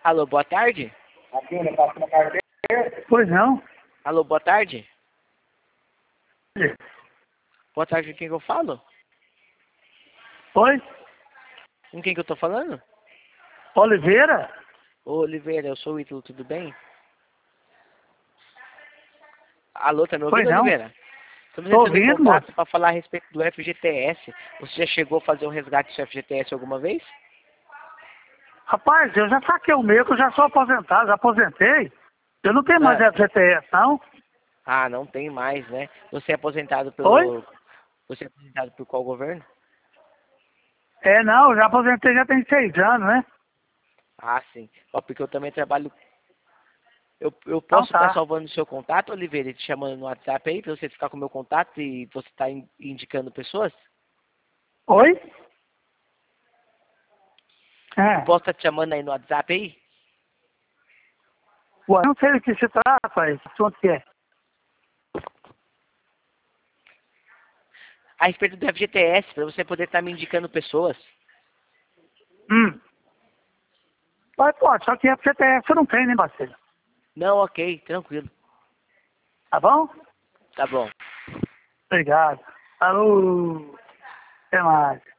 Alô, boa tarde? Aqui, né? Passa uma carteira. Pois não? Alô, boa tarde? Boa tarde, com quem que eu falo? Oi? Com quem que eu tô falando? Oliveira? Ô, Oliveira, eu sou o Ítalo, tudo bem? Alô, tá me Pois ouvindo, não? Oliveira? Estamos Tô entrando em ouvindo, contato moço. para falar a respeito do FGTS. Você já chegou a fazer um resgate do FGTS alguma vez? Rapaz, eu já saquei o meu, que eu já sou aposentado, já aposentei. Eu não tenho mais Ah, FGTS, não. não tem mais, né? Você é aposentado Oi? pelo... Você é aposentado por qual governo? É, não, eu já aposentei já tem 6 anos, né? Ah, sim. Ó, porque eu também trabalho... Eu Então posso estar tá. salvando o seu contato, Oliveira, e te chamando no WhatsApp aí, para você ficar com o meu contato e você tá indicando pessoas? Oi? Eu É. posso estar te chamando aí no WhatsApp aí? Ué, não sei do que se trata, esse assunto que é. A respeito do FGTS, para você poder estar me indicando pessoas. Mas, pô, só que FGTS eu não tenho, né, parceiro? Não, ok, tranquilo. Tá bom? Tá bom. Obrigado. Alô. Até mais.